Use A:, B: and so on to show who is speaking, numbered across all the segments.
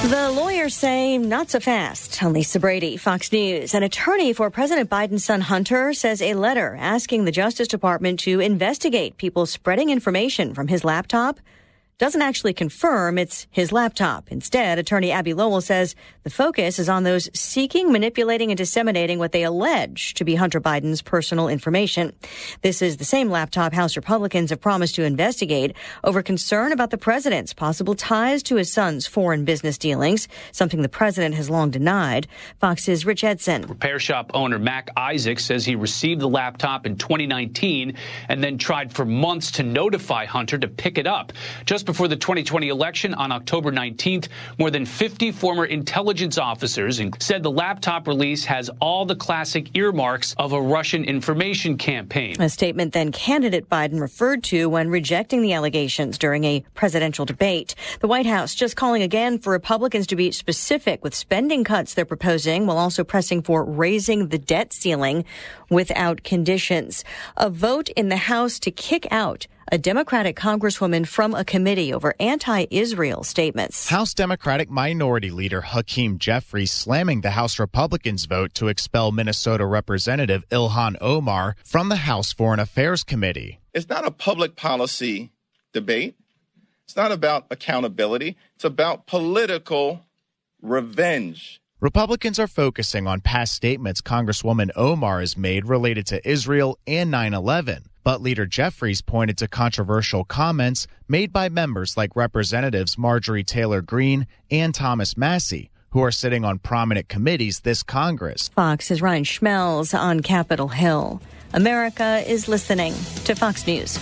A: The lawyers say not so fast. Lisa Brady, Fox News. An attorney for President Biden's son Hunter says a letter asking the Justice Department to investigate people spreading information from his laptop doesn't actually confirm it's his laptop. Instead, attorney Abby Lowell says the focus is on those seeking, manipulating, and disseminating what they allege to be Hunter Biden's personal information. This is the same laptop House Republicans have promised to investigate over concern about the president's possible ties to his son's foreign business dealings, something the president has long denied. Fox's Rich Edson.
B: Repair shop owner Mac Isaac says he received the laptop in 2019 and then tried for months to notify Hunter to pick it up. Just before the 2020 election on October 19th, more than 50 former intelligence officers said the laptop release has all the classic earmarks of a Russian information campaign.
A: A statement then candidate Biden referred to when rejecting the allegations during a presidential debate. The White House just calling again for Republicans to be specific with spending cuts they're proposing, while also pressing for raising the debt ceiling without conditions. A vote in the House to kick out a Democratic congresswoman from a committee over anti-Israel statements.
C: House Democratic Minority Leader Hakeem Jeffries slamming the House Republicans' vote to expel Minnesota Representative Ilhan Omar from the House Foreign Affairs Committee.
D: It's not a public policy debate. It's not about accountability. It's about political revenge.
C: Republicans are focusing on past statements Congresswoman Omar has made related to Israel and 9/11. But Leader Jeffries pointed to controversial comments made by members like Representatives Marjorie Taylor Greene and Thomas Massie, who are sitting on prominent committees this Congress.
A: Fox's Ryan Schmelz on Capitol Hill. America is listening to Fox News.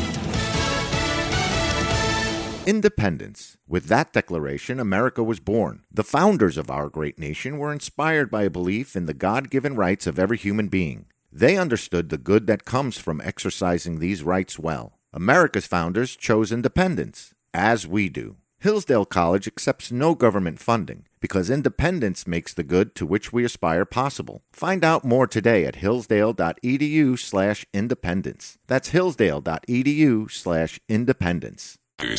E: Independence. With that declaration, America was born. The founders of our great nation were inspired by a belief in the God-given rights of every human being. They understood the good that comes from exercising these rights well. America's founders chose independence, as we do. Hillsdale College accepts no government funding because independence makes the good to which we aspire possible. Find out more today at hillsdale.edu/independence. That's hillsdale.edu/independence.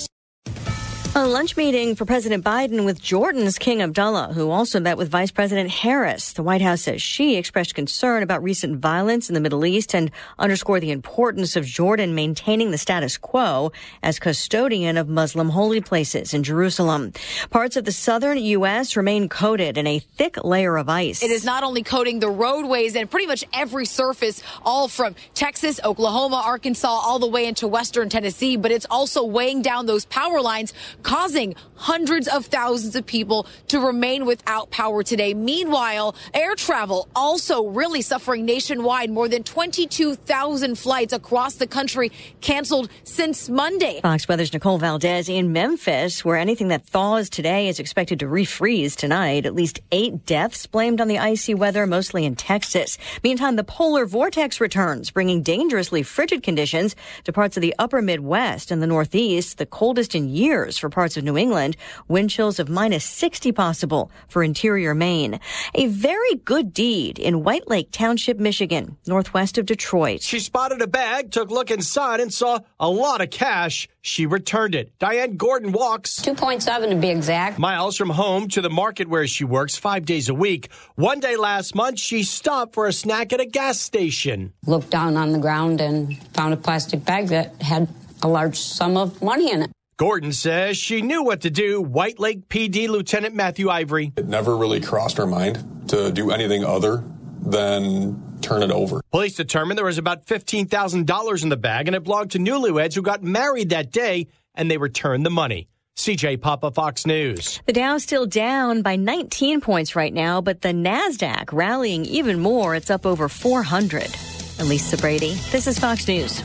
A: A lunch meeting for President Biden with Jordan's King Abdullah, who also met with Vice President Harris. The White House says she expressed concern about recent violence in the Middle East and underscored the importance of Jordan maintaining the status quo as custodian of Muslim holy places in Jerusalem. Parts of the southern U.S. remain coated in a thick layer of ice.
F: It is not only coating the roadways and pretty much every surface, all from Texas, Oklahoma, Arkansas, all the way into western Tennessee, but it's also weighing down those power lines, causing hundreds of thousands of people to remain without power today. Meanwhile, air travel also really suffering nationwide. More than 22,000 flights across the country canceled since Monday.
A: Fox Weather's Nicole Valdez in Memphis, where anything that thaws today is expected to refreeze tonight. At least 8 deaths blamed on the icy weather, mostly in Texas. Meantime, the polar vortex returns, bringing dangerously frigid conditions to parts of the upper Midwest and the Northeast, the coldest in years for parts of New England. Wind chills of -60 possible for interior Maine. A very good deed in White Lake Township, Michigan, northwest of Detroit.
G: She spotted a bag, took a look inside, and saw a lot of cash. She returned it. Diane Gordon walks
H: 2.7 to be exact.
G: miles from home to the market where she works 5 days a week. One day last month, she stopped for a snack at a gas station.
H: Looked down on the ground and found a plastic bag that had a large sum of money in it.
G: Gordon says she knew what to do. White Lake PD Lieutenant Matthew Ivory.
I: It never really crossed our mind to do anything other than turn it over.
G: Police determined there was about $15,000 in the bag, and it belonged to newlyweds who got married that day, and they returned the money. CJ Papa, Fox News.
A: The Dow's still down by 19 points right now, but the NASDAQ rallying even more. It's up over 400. Lisa Brady, this is Fox News.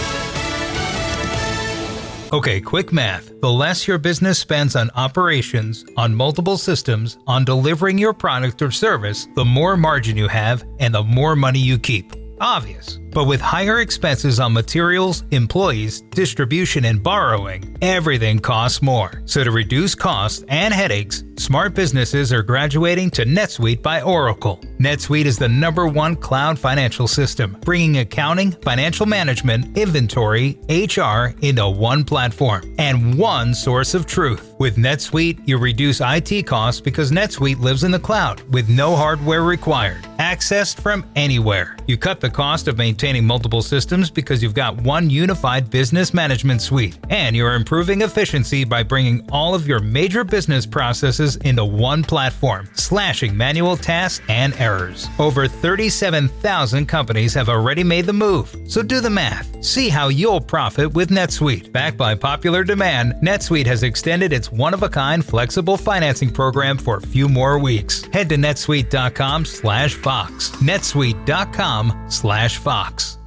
J: Okay, quick math. The less your business spends on operations, on multiple systems, on delivering your product or service, the more margin you have and the more money you keep. Obvious. But with higher expenses on materials, employees, distribution, and borrowing, everything costs more. So to reduce costs and headaches, smart businesses are graduating to NetSuite by Oracle. NetSuite is the #1 cloud financial system, bringing accounting, financial management, inventory, HR into one platform and one source of truth. With NetSuite, you reduce IT costs because NetSuite lives in the cloud with no hardware required. Accessed from anywhere. You cut the cost of maintaining multiple systems because you've got one unified business management suite. And you're improving efficiency by bringing all of your major business processes into one platform, slashing manual tasks and errors. Over 37,000 companies have already made the move. So do the math. See how you'll profit with NetSuite. Backed by popular demand, NetSuite has extended its one-of-a-kind flexible financing program for a few more weeks. Head to netsuite.com/Fox. netsuite.com/Fox.